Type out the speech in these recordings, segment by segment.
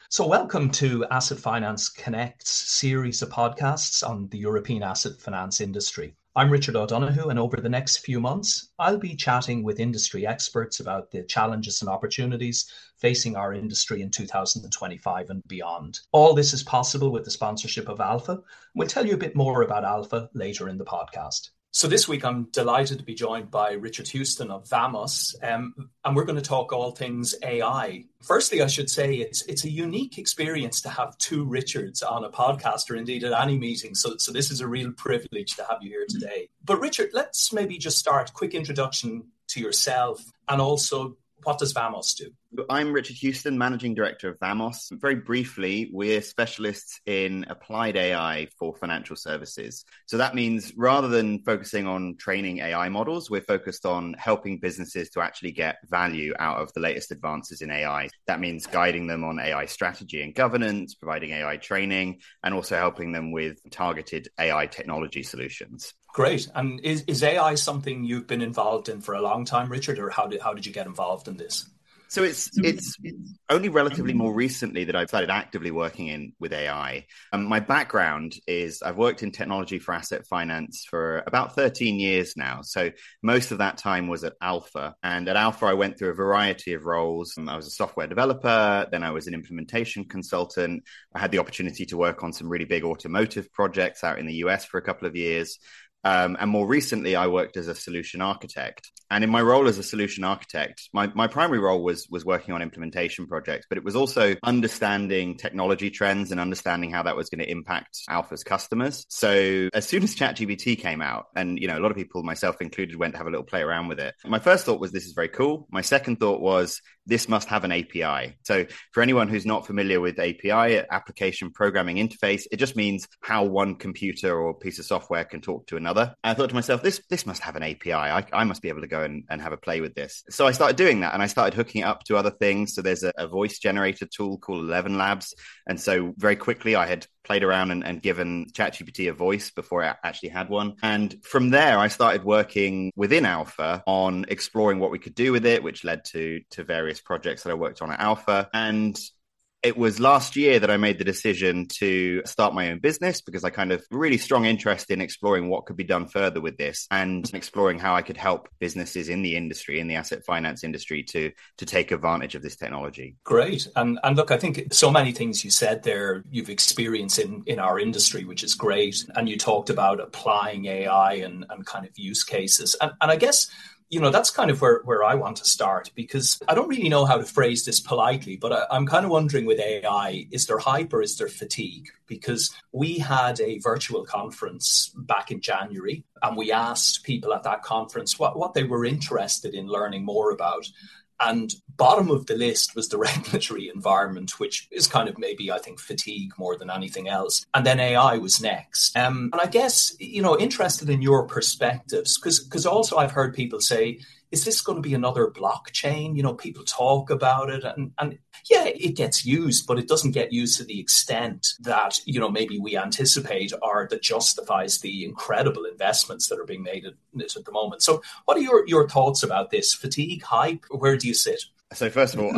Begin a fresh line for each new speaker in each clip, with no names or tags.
So, welcome to Asset Finance Connect's series of podcasts on the European asset finance industry. I'm Richard O'Donoghue, and over the next few months, I'll be chatting with industry experts about the challenges and opportunities facing our industry in 2025 and beyond. All this is possible with the sponsorship of Alpha. We'll tell you a bit more about Alpha later in the podcast. So this week, I'm delighted to be joined by Richard Houston of Vamos, and we're going to talk all things AI. Firstly, I should say it's a unique experience to have two Richards on a podcast or indeed at any meeting. So this is a real privilege to have you here today. But Richard, let's maybe just start. Quick introduction to yourself and also what does Vamos do?
I'm Richard Houston, Managing Director of Vamos. Very briefly, we're specialists in applied AI for financial services. So that means rather than focusing on training AI models, we're focused on helping businesses to actually get value out of the latest advances in AI. That means guiding them on AI strategy and governance, providing AI training, and also helping them with targeted AI technology solutions.
Great. And is AI something you've been involved in for a long time, Richard, or how did you get involved in this?
So it's only relatively more recently that I've started actively working with AI. My background is I've worked in technology for asset finance for about 13 years now. So most of that time was at Alpha. And at Alpha, I went through a variety of roles. I was a software developer, then I was an implementation consultant. I had the opportunity to work on some really big automotive projects out in the US for a couple of years. And more recently, I worked as a solution architect. And in my role as a solution architect, my primary role was working on implementation projects, but it was also understanding technology trends and understanding how that was going to impact Alpha's customers. So as soon as ChatGPT came out, and a lot of people, myself included, went to have a little play around with it, my first thought was this is very cool. My second thought was this must have an API. So for anyone who's not familiar with API, application programming interface, it just means how one computer or piece of software can talk to another. And I thought to myself, this must have an API. I must be able to go and have a play with this. So I started doing that and I started hooking it up to other things. So there's a voice generator tool called 11 Labs. And so very quickly I had played around and given ChatGPT a voice before I actually had one. And from there, I started working within Alpha on exploring what we could do with it, which led to various projects that I worked on at Alpha. And it was last year that I made the decision to start my own business because I kind of really strong interest in exploring what could be done further with this and exploring how I could help businesses in the industry, in the asset finance industry to take advantage of this technology.
Great. And look, I think so many things you said there, you've experienced in our industry, which is great. And you talked about applying AI and kind of use cases. And I guess that's kind of where I want to start, because I don't really know how to phrase this politely, but I'm kind of wondering with AI, is there hype or is there fatigue? Because we had a virtual conference back in January and we asked people at that conference what they were interested in learning more about. And bottom of the list was the regulatory environment, which is kind of maybe, I think, fatigue more than anything else. And then AI was next. And I guess, interested in your perspectives, because also I've heard people say, is this going to be another blockchain? People talk about it and yeah, it gets used, but it doesn't get used to the extent that, maybe we anticipate or that justifies the incredible investments that are being made at the moment. So what are your thoughts about this? Fatigue, hype? Where do you sit?
So first of all,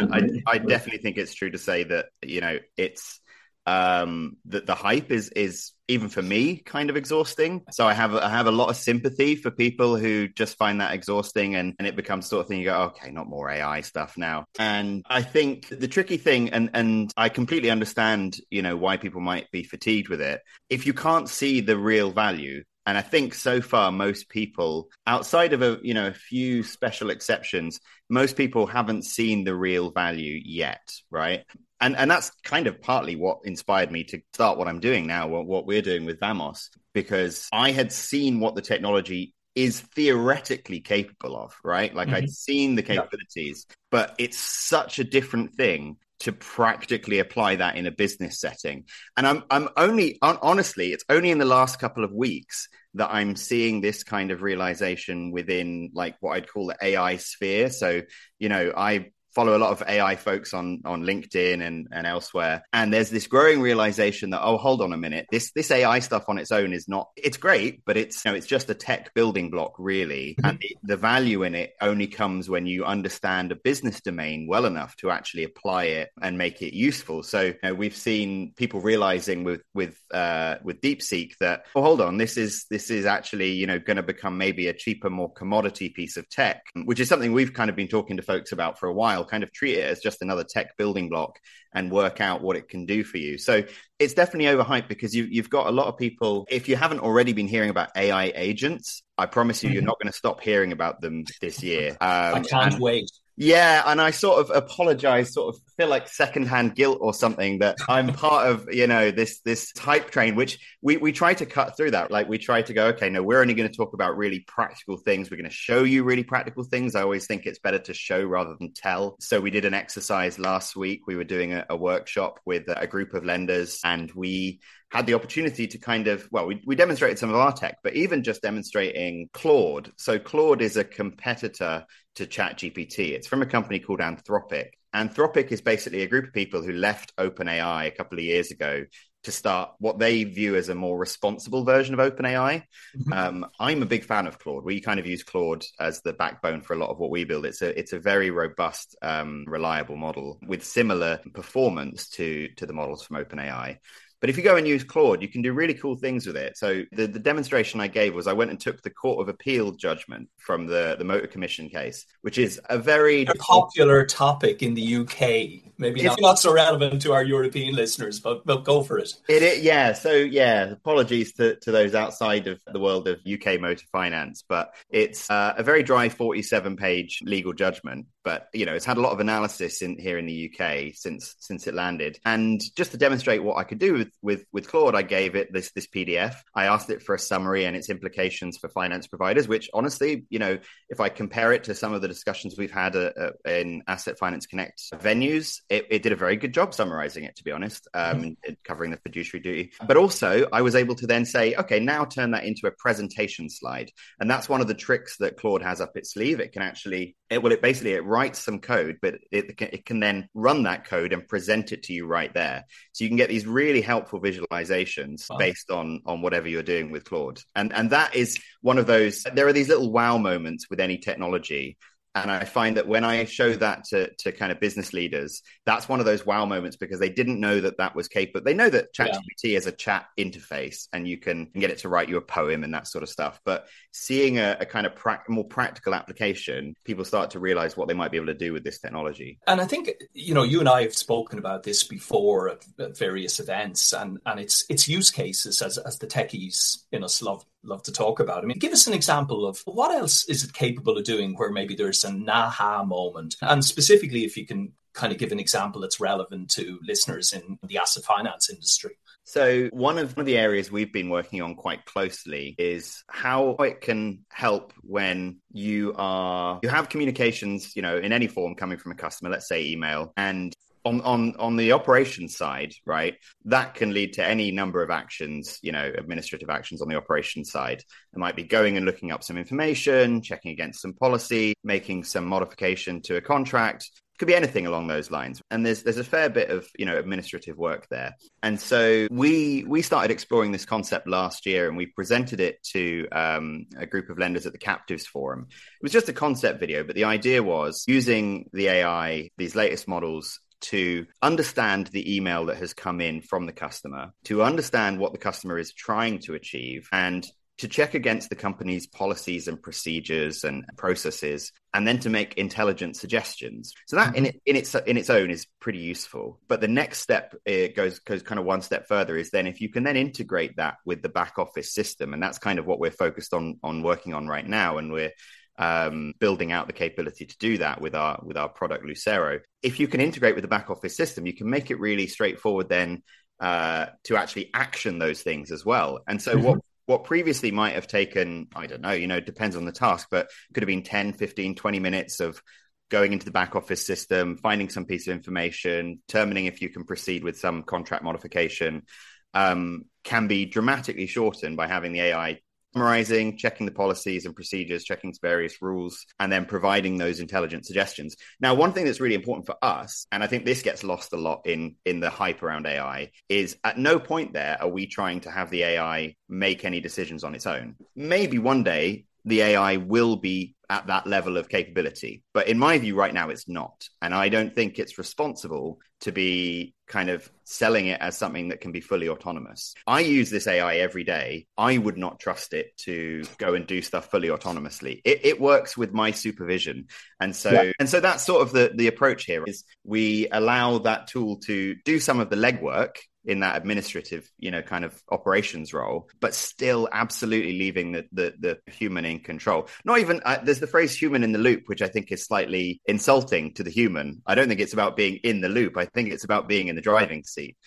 I definitely think it's true to say that, it's that the hype is even for me kind of exhausting. So I have a lot of sympathy for people who just find that exhausting and it becomes sort of thing you go, okay, not more AI stuff now. And I think the tricky thing, and I completely understand, why people might be fatigued with it. If you can't see the real value, and I think so far, most people, outside of a few special exceptions, most people haven't seen the real value yet, right? And that's kind of partly what inspired me to start what I'm doing now, what we're doing with Vamos, because I had seen what the technology is theoretically capable of, right? Like I'd seen the capabilities, but it's such a different thing to practically apply that in a business setting. And I'm only, honestly, it's only in the last couple of weeks that I'm seeing this kind of realization within like what I'd call the AI sphere. So, I follow a lot of AI folks on LinkedIn and elsewhere. And there's this growing realization that, oh, hold on a minute, this AI stuff on its own is not, it's great, but it's, you know, it's just a tech building block, really. And the value in it only comes when you understand a business domain well enough to actually apply it and make it useful. So, you know, we've seen people realizing with DeepSeek that, oh, hold on, this is actually, you know, going to become maybe a cheaper, more commodity piece of tech, which is something we've kind of been talking to folks about for a while. Kind of treat it as just another tech building block and work out what it can do for you. So it's definitely overhyped because you've got a lot of people. If you haven't already been hearing about AI agents, I promise you, you're not going to stop hearing about them this year.
I can't wait.
Yeah, and I sort of apologize, sort of feel like secondhand guilt or something that I'm part of, you know, this hype train, which we try to cut through that. Like we try to go, okay, no, we're only going to talk about really practical things. We're going to show you really practical things. I always think it's better to show rather than tell. So we did an exercise last week. We were doing a workshop with a group of lenders, and we had the opportunity to kind of, well, we demonstrated some of our tech, but even just demonstrating Claude. So Claude is a competitor to ChatGPT. It's from a company called Anthropic. Anthropic is basically a group of people who left OpenAI a couple of years ago to start what they view as a more responsible version of OpenAI. I'm a big fan of Claude. We kind of use Claude as the backbone for a lot of what we build. It's a very robust, reliable model with similar performance to the models from OpenAI. But if you go and use Claude, you can do really cool things with it. So the demonstration I gave was I went and took the Court of Appeal judgment from the Motor Commission case, which is a very
popular topic in the UK. Maybe not so relevant to our European listeners, but go for it.
Yeah. So yeah, apologies to those outside of the world of UK motor finance, but it's a very dry 47-page legal judgment. But you know, it's had a lot of analysis here in the UK since it landed. And just to demonstrate what I could do with Claude, I gave it this PDF. I asked it for a summary and its implications for finance providers, which honestly, you know, if I compare it to some of the discussions we've had in Asset Finance Connect venues, it did a very good job summarizing it, to be honest, covering the fiduciary duty. But also, I was able to then say, okay, now turn that into a presentation slide. And that's one of the tricks that Claude has up its sleeve. It can actually, it writes some code, but it can then run that code and present it to you right there. So you can get these really helpful visualizations based on whatever you're doing with Claude. And that is one of those, there are these little wow moments with any technology. And I find that when I show that to kind of business leaders, that's one of those wow moments because they didn't know that was capable. They know that ChatGPT is a chat interface and you can get it to write you a poem and that sort of stuff. But seeing a kind of more practical application, people start to realize what they might be able to do with this technology.
And I think, you know, you and I have spoken about this before at various events and it's use cases as the techies in us love to talk about. I mean, give us an example of what else is it capable of doing where maybe there's an aha moment. And specifically, if you can kind of give an example that's relevant to listeners in the asset finance industry.
So one of the areas we've been working on quite closely is how it can help when you have communications, you know, in any form coming from a customer, let's say email, and on the operations side, right, that can lead to any number of actions, you know, administrative actions on the operations side. It might be going and looking up some information, checking against some policy, making some modification to a contract. Could be anything along those lines. And there's a fair bit of, you know, administrative work there. And so we started exploring this concept last year and we presented it to a group of lenders at the Captives Forum. It was just a concept video, but the idea was using the AI, these latest models, to understand the email that has come in from the customer, to understand what the customer is trying to achieve, and to check against the company's policies and procedures and processes, and then to make intelligent suggestions. So that in its own is pretty useful. But the next step, it goes kind of one step further, is then if you can then integrate that with the back office system, and that's kind of what we're focused on working on right now, and we're building out the capability to do that with our product Lucero. If you can integrate with the back office system, you can make it really straightforward then to actually action those things as well. And so what previously might have taken, I don't know, you know, depends on the task, but could have been 10, 15, 20 minutes of going into the back office system, finding some piece of information, determining if you can proceed with some contract modification, can be dramatically shortened by having the AI summarizing, checking the policies and procedures, checking various rules, and then providing those intelligent suggestions. Now, one thing that's really important for us, and I think this gets lost a lot in the hype around AI, is at no point there are we trying to have the AI make any decisions on its own. Maybe one day the AI will be at that level of capability. But in my view, right now, it's not. And I don't think it's responsible to be kind of selling it as something that can be fully autonomous. I use this AI every day. I would not trust it to go and do stuff fully autonomously. It works with my supervision. And so that's sort of the approach here is we allow that tool to do some of the legwork in that administrative, kind of operations role, but still absolutely leaving the human in control. Not even, there's the phrase human in the loop, which I think is slightly insulting to the human. I don't think it's about being in the loop. I think it's about being in the driving seat.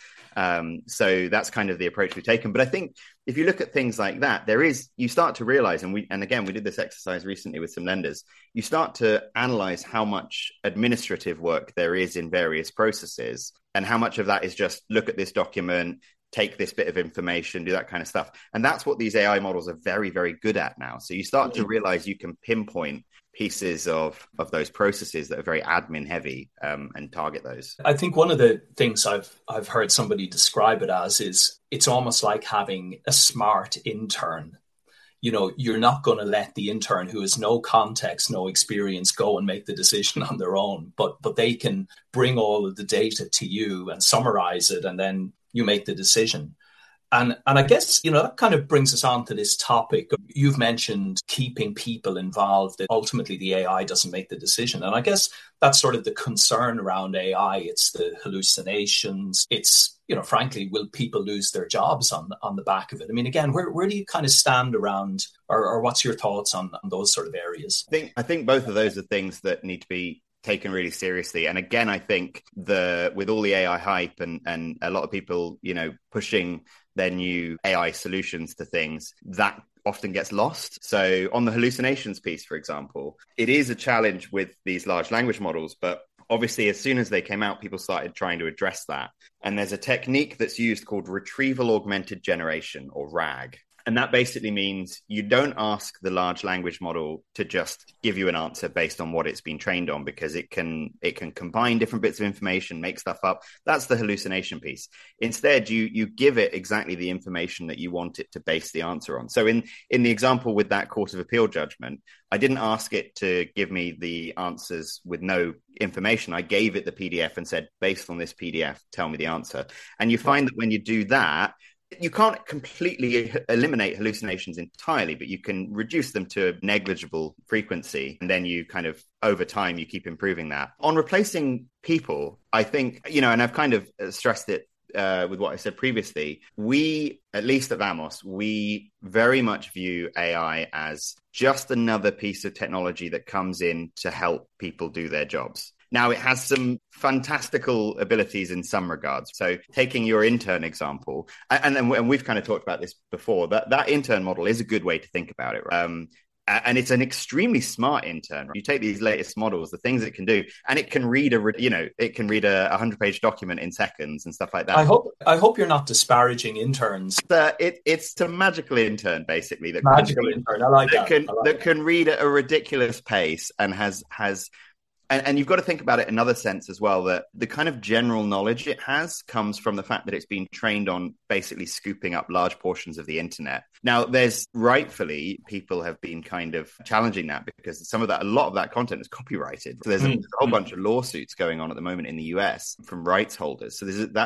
So that's kind of the approach we've taken. But I think if you look at things like that, you start to realize, and again, we did this exercise recently with some lenders, you start to analyze how much administrative work there is in various processes and how much of that is just look at this document, take this bit of information, do that kind of stuff. And that's what these AI models are very, very good at now. So you start to realize you can pinpoint pieces of those processes that are very admin heavy and target those.
I think one of the things I've heard somebody describe it as is it's almost like having a smart intern. You're not going to let the intern who has no context, no experience go and make the decision on their own, but they can bring all of the data to you and summarize it, and then you make the decision. And I guess, that kind of brings us on to this topic. You've mentioned keeping people involved, that ultimately the AI doesn't make the decision. And I guess that's sort of the concern around AI. It's the hallucinations. It's, frankly, will people lose their jobs on the back of it? I mean, again, where do you kind of stand around, or what's your thoughts on those sort of areas?
I think both of those are things that need to be taken really seriously. And again, I think with all the AI hype and a lot of people, pushing their new AI solutions to things, that often gets lost. So on the hallucinations piece, for example, it is a challenge with these large language models, but obviously as soon as they came out, people started trying to address that. And there's a technique that's used called retrieval augmented generation, or RAG. And that basically means you don't ask the large language model to just give you an answer based on what it's been trained on, because it can combine different bits of information, make stuff up. That's the hallucination piece. Instead, you give it exactly the information that you want it to base the answer on. So in the example with that Court of Appeal judgment, I didn't ask it to give me the answers with no information. I gave it the PDF and said, based on this PDF, tell me the answer. And you find that when you do that, you can't completely eliminate hallucinations entirely, but you can reduce them to a negligible frequency. And then you kind of, over time, you keep improving that. On replacing people, I think, and I've kind of stressed it with what I said previously, we, at least at Vamos, we very much view AI as just another piece of technology that comes in to help people do their jobs. Now, it has some fantastical abilities in some regards. So taking your intern example, and we've kind of talked about this before, that intern model is a good way to think about it. And it's an extremely smart intern. You take these latest models, the things it can do, and it can read a 100-page document in seconds and stuff like that.
I hope you're not disparaging interns.
It's a magical intern, basically.
Intern. I like that.
That can read at a ridiculous pace and has. And you've got to think about it in another sense as well, that the kind of general knowledge it has comes from the fact that it's been trained on basically scooping up large portions of the internet. Now, there's rightfully people have been kind of challenging that because a lot of that content is copyrighted. So there's a whole bunch of lawsuits going on at the moment in the US from rights holders. So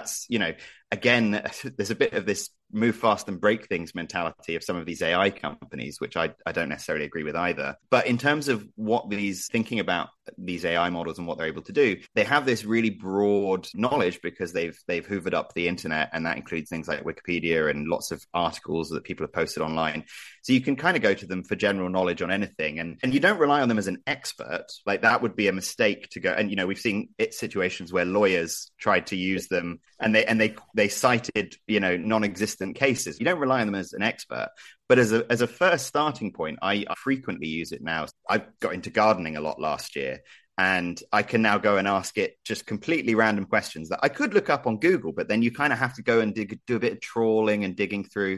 again, there's a bit of this move fast and break things mentality of some of these AI companies, which I don't necessarily agree with either. But in terms of what thinking about these AI models and what they're able to do, they have this really broad knowledge because they've hoovered up the internet, and that includes things like Wikipedia and lots of articles that people have posted online. So you can kind of go to them for general knowledge on anything, and you don't rely on them as an expert. Like that would be a mistake to go. And we've seen situations where lawyers tried to use them, and they cited non-existent cases. You don't rely on them as an expert, but as a first starting point, I frequently use it now. I got into gardening a lot last year, and I can now go and ask it just completely random questions that I could look up on Google, but then you kind of have to go and do a bit of trawling and digging through.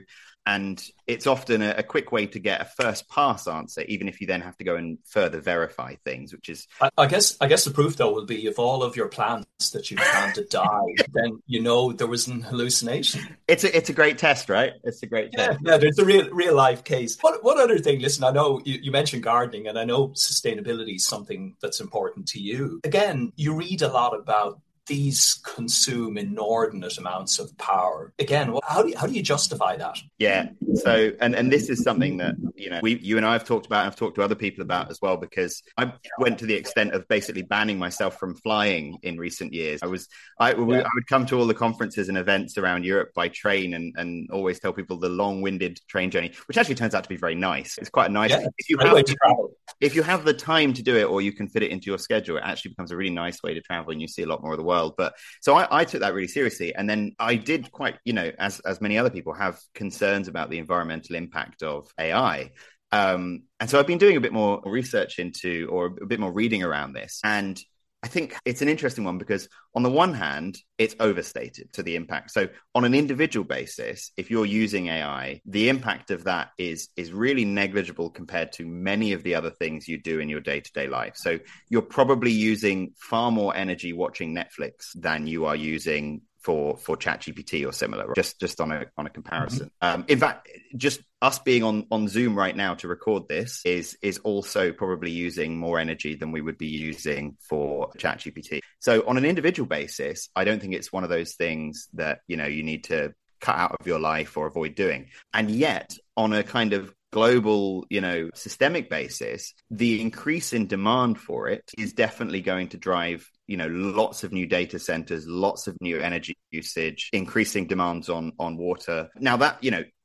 And it's often a quick way to get a first pass answer, even if you then have to go and further verify things, which is...
I guess the proof, though, will be if all of your plants that you planted died, then there was an hallucination.
It's a great test, right? It's a great test.
Yeah, there's a real life case. What other thing? Listen, I know you mentioned gardening, and I know sustainability is something that's important to you. Again, you read a lot about these consume inordinate amounts of power. Again, how do you justify that?
Yeah. So, and this is something that, you and I have talked about, and I've talked to other people about as well, because I went to the extent of basically banning myself from flying in recent years. I would come to all the conferences and events around Europe by train and always tell people the long-winded train journey, which actually turns out to be very nice. It's quite a nice, if you have the time to do it, or you can fit it into your schedule, it actually becomes a really nice way to travel, and you see a lot more of the world. But so I took that really seriously. And then I did quite, as many other people, have concerns about the environmental impact of AI. And so I've been doing a bit more research into, or a bit more reading around this. And I think it's an interesting one because on the one hand, it's overstated to the impact. So on an individual basis, if you're using AI, the impact of that is really negligible compared to many of the other things you do in your day-to-day life. So you're probably using far more energy watching Netflix than you are using for ChatGPT or similar, just on a comparison. In fact, just us being on Zoom right now to record this is also probably using more energy than we would be using for ChatGPT. So on an individual basis, I don't think it's one of those things that, you need to cut out of your life or avoid doing. And yet, on a kind of global, systemic basis, the increase in demand for it is definitely going to drive, lots of new data centers, lots of new energy usage, increasing demands on water. Now that,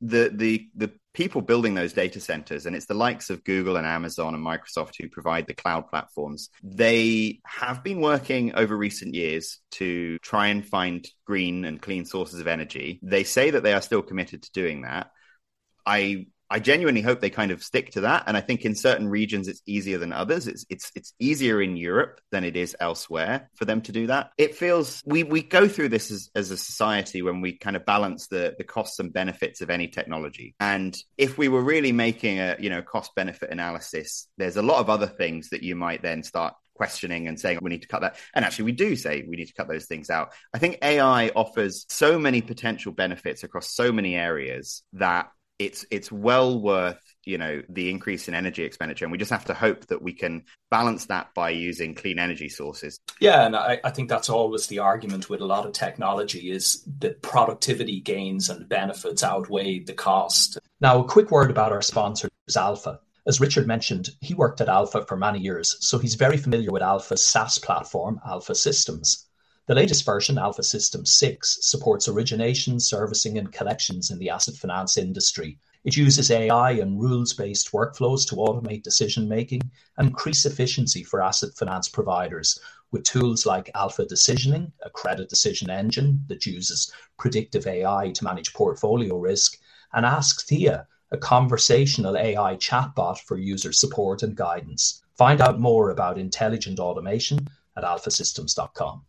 the people building those data centers, and it's the likes of Google and Amazon and Microsoft who provide the cloud platforms, they have been working over recent years to try and find green and clean sources of energy. They say that they are still committed to doing that. I genuinely hope they kind of stick to that. And I think in certain regions, it's easier than others. It's easier in Europe than it is elsewhere for them to do that. It feels we go through this as a society when we kind of balance the costs and benefits of any technology. And if we were really making a cost benefit analysis, there's a lot of other things that you might then start questioning and saying we need to cut that. And actually, we do say we need to cut those things out. I think AI offers so many potential benefits across so many areas that it's well worth, the increase in energy expenditure. And we just have to hope that we can balance that by using clean energy sources.
Yeah, and I think that's always the argument with a lot of technology is that productivity gains and benefits outweigh the cost. Now, a quick word about our sponsors, Alpha. As Richard mentioned, he worked at Alpha for many years, so he's very familiar with Alpha's SaaS platform, Alpha Systems. The latest version, Alpha Systems 6, supports origination, servicing, and collections in the asset finance industry. It uses AI and rules-based workflows to automate decision-making and increase efficiency for asset finance providers with tools like Alpha Decisioning, a credit decision engine that uses predictive AI to manage portfolio risk, and Ask Thea, a conversational AI chatbot for user support and guidance. Find out more about intelligent automation at alphasystems.com.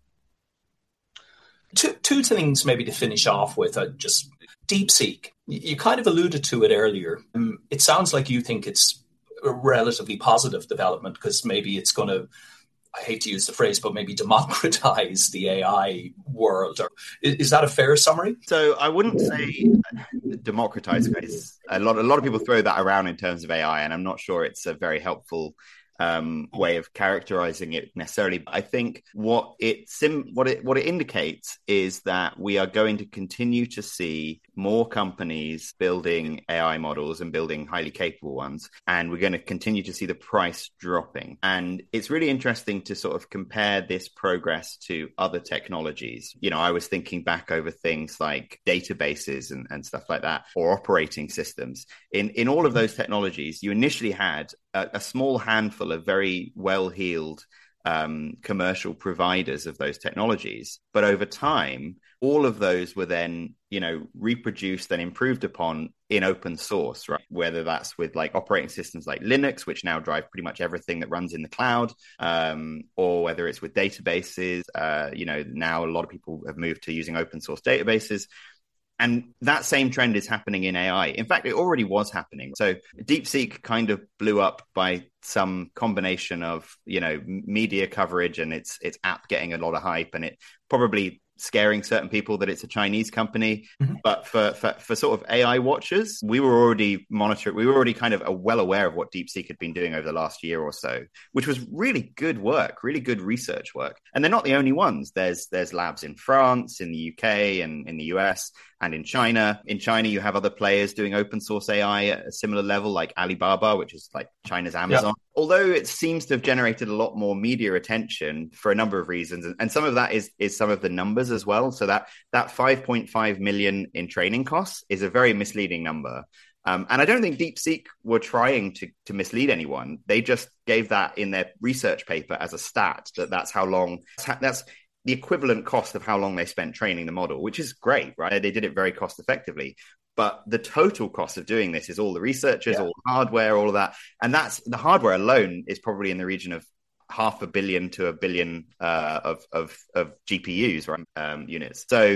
Two things maybe to finish off with. Just DeepSeek. You kind of alluded to it earlier. It sounds like you think it's a relatively positive development because maybe it's going to, I hate to use the phrase, but maybe democratize the AI world. Is that a fair summary?
So I wouldn't say democratize. A lot of people throw that around in terms of AI, and I'm not sure it's a very helpful way of characterizing it necessarily. But I think what it indicates is that we are going to continue to see more companies building AI models and building highly capable ones, and we're going to continue to see the price dropping. And it's really interesting to sort of compare this progress to other technologies. I was thinking back over things like databases and stuff like that, or operating systems. In all of those technologies, you initially had a small handful of very well-heeled commercial providers of those technologies. But over time, all of those were then, reproduced and improved upon in open source, right? Whether that's with like operating systems like Linux, which now drive pretty much everything that runs in the cloud, or whether it's with databases, now a lot of people have moved to using open source databases. And that same trend is happening in AI. In fact, it already was happening. So DeepSeek kind of blew up by some combination of, media coverage and its app getting a lot of hype, and it probably scaring certain people that it's a Chinese company. Mm-hmm. But for sort of AI watchers, we were already monitoring. We were already kind of well aware of what DeepSeek had been doing over the last year or so, which was really good work, really good research work. And they're not the only ones. There's labs in France, in the UK, and in the US, and in China. In China, you have other players doing open source AI at a similar level, like Alibaba, which is like China's Amazon. Yeah. Although it seems to have generated a lot more media attention for a number of reasons. And some of that is some of the numbers as well. So that 5.5 million in training costs is a very misleading number. And I don't think DeepSeek were trying to mislead anyone. They just gave that in their research paper as a stat, that's how long, that's the equivalent cost of how long they spent training the model, which is great, right? They did it very cost effectively. But the total cost of doing this is all the researchers, all the hardware, all of that. And that's the hardware alone is probably in the region of $500 million to $1 billion of GPUs, right? Units. So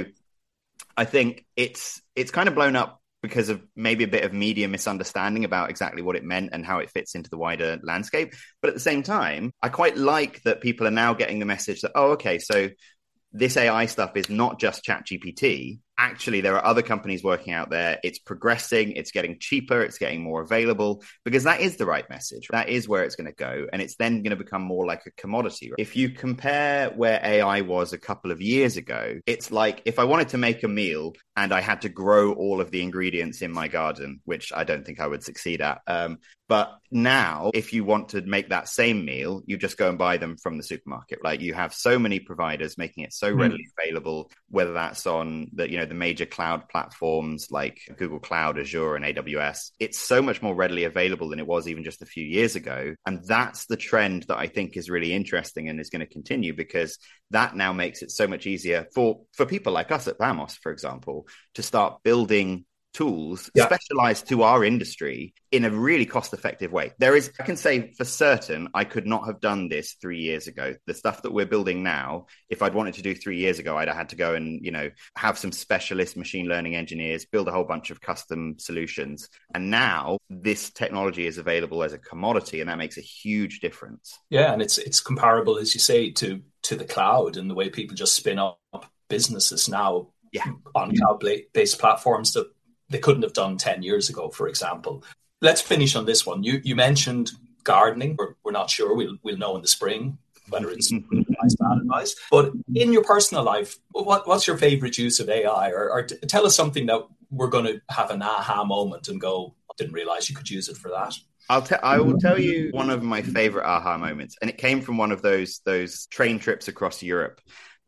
I think it's kind of blown up because of maybe a bit of media misunderstanding about exactly what it meant and how it fits into the wider landscape. But at the same time, I quite like that people are now getting the message that, oh, okay, so this AI stuff is not just ChatGPT. Actually, there are other companies working out there. It's progressing. It's getting cheaper. It's getting more available, because that is the right message. That is where it's going to go. And it's then going to become more like a commodity. If you compare where AI was a couple of years ago, it's like if I wanted to make a meal and I had to grow all of the ingredients in my garden, which I don't think I would succeed at. But now, if you want to make that same meal, you just go and buy them from the supermarket. Like, you have so many providers making it so readily available, whether that's on the major cloud platforms like Google Cloud, Azure, and AWS. It's so much more readily available than it was even just a few years ago. And that's the trend that I think is really interesting and is going to continue, because that now makes it so much easier for people like us at Vamos, for example, to start building tools specialized to our industry in a really cost-effective way. I can say for certain, I could not have done this 3 years ago. The stuff that we're building now, if I'd wanted to do 3 years ago, I'd have had to go and, have some specialist machine learning engineers, build a whole bunch of custom solutions. And now this technology is available as a commodity, and that makes a huge difference.
Yeah, and it's comparable, as you say, to the cloud and the way people just spin up businesses now on cloud-based platforms that they couldn't have done 10 years ago, for example. Let's finish on this one. You mentioned gardening. We're not sure. We'll know in the spring whether it's nice, bad advice. But in your personal life, what's your favorite use of AI? Or tell us something that we're going to have an aha moment and go, I didn't realize you could use it for that.
I will tell you one of my favorite aha moments. And it came from one of those train trips across Europe.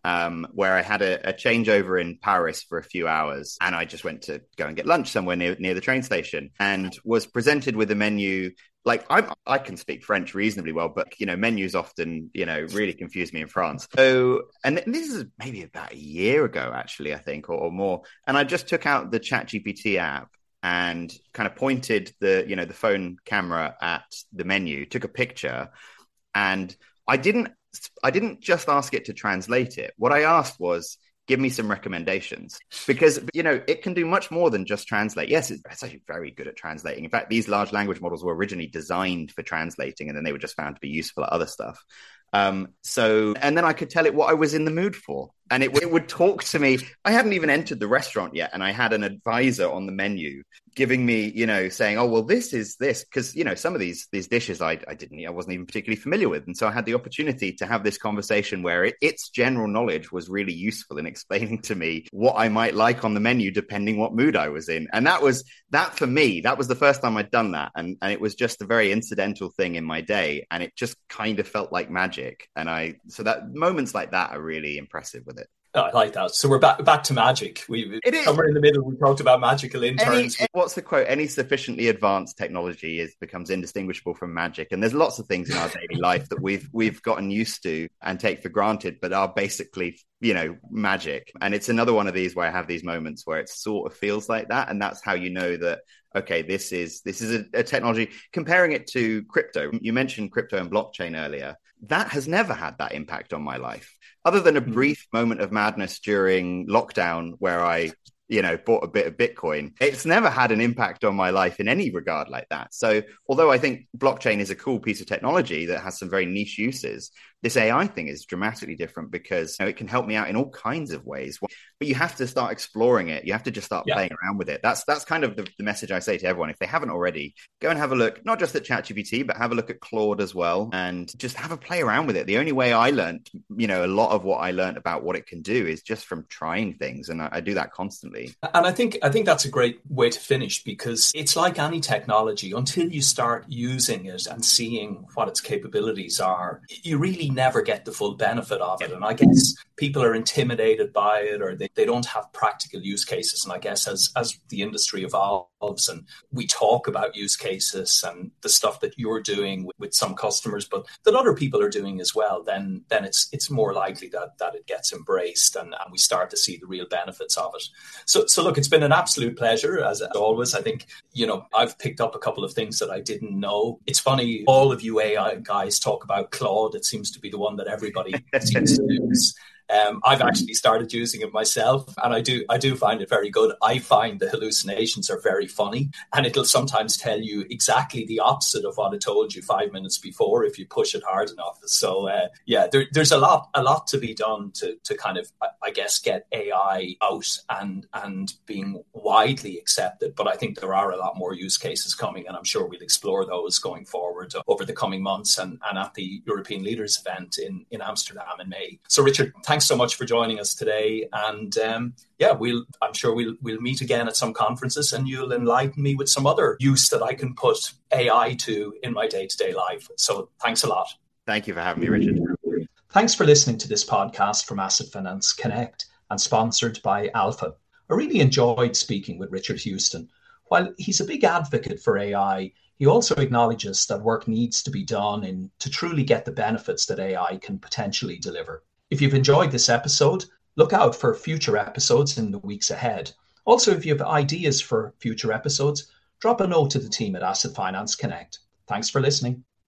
Where I had a changeover in Paris for a few hours, and I just went to go and get lunch somewhere near the train station, and was presented with a menu. Like, I can speak French reasonably well, but menus often really confuse me in France. So, and this is maybe about a year ago, actually, I think, or more. And I just took out the ChatGPT app and kind of pointed the phone camera at the menu, took a picture, and I didn't just ask it to translate it. What I asked was, give me some recommendations, because, it can do much more than just translate. Yes, it's actually very good at translating. In fact, these large language models were originally designed for translating, and then they were just found to be useful at other stuff. And then I could tell it what I was in the mood for. And it would talk to me. I hadn't even entered the restaurant yet, and I had an advisor on the menu giving me, saying, oh, well, this is this. Because, some of these dishes I wasn't even particularly familiar with. And so I had the opportunity to have this conversation where its general knowledge was really useful in explaining to me what I might like on the menu, depending what mood I was in. And that for me, that was the first time I'd done that. And it was just a very incidental thing in my day. And it just kind of felt like magic. So that moments like that are really impressive with it.
Oh, I like that. So we're back to magic. It is somewhere in the middle. We talked about magical interns.
What's the quote? Any sufficiently advanced technology becomes indistinguishable from magic. And there's lots of things in our daily life that we've gotten used to and take for granted, but are basically magic. And it's another one of these where I have these moments where it sort of feels like that, and that's how you know that. Okay, this is a technology. Comparing it to crypto, you mentioned crypto and blockchain earlier. That has never had that impact on my life, other than a brief moment of madness during lockdown where I bought a bit of Bitcoin. It's never had an impact on my life in any regard like that. So although I think blockchain is a cool piece of technology that has some very niche uses, this AI thing is dramatically different because it can help me out in all kinds of ways. But you have to start exploring it. You have to just start playing around with it. That's kind of the message I say to everyone. If they haven't already, go and have a look, not just at ChatGPT, but have a look at Claude as well, and just have a play around with it. The only way I learned, a lot of what I learned about what it can do is just from trying things. And I do that constantly.
And I think that's a great way to finish, because it's like any technology, until you start using it and seeing what its capabilities are, you really never get the full benefit of it. And I guess people are intimidated by it, or they don't have practical use cases. And I guess as the industry evolves and we talk about use cases and the stuff that you're doing with some customers, but that other people are doing as well, then it's more likely that it gets embraced and we start to see the real benefits of it. So look, it's been an absolute pleasure, as always. I think, I've picked up a couple of things that I didn't know. It's funny, all of you AI guys talk about Claude. It seems to be the one that everybody seems to use. I've actually started using it myself, and I do find it very good. I find the hallucinations are very funny, and it'll sometimes tell you exactly the opposite of what it told you 5 minutes before if you push it hard enough. So there's a lot to be done to kind of, I guess, get AI out and being widely accepted. But I think there are a lot more use cases coming, and I'm sure we'll explore those going forward over the coming months and at the European Leaders event in Amsterdam in May. So Richard, thanks so much for joining us today, and I'm sure we'll meet again at some conferences, and you'll enlighten me with some other use that I can put AI to in my day-to-day life. So thanks a lot.
Thank you for having me, Richard.
Thanks for listening to this podcast from Asset Finance Connect and sponsored by Alpha. I really enjoyed speaking with Richard Houston. While he's a big advocate for AI, he also acknowledges that work needs to be done to truly get the benefits that AI can potentially deliver. If you've enjoyed this episode, look out for future episodes in the weeks ahead. Also, if you have ideas for future episodes, drop a note to the team at Asset Finance Connect. Thanks for listening.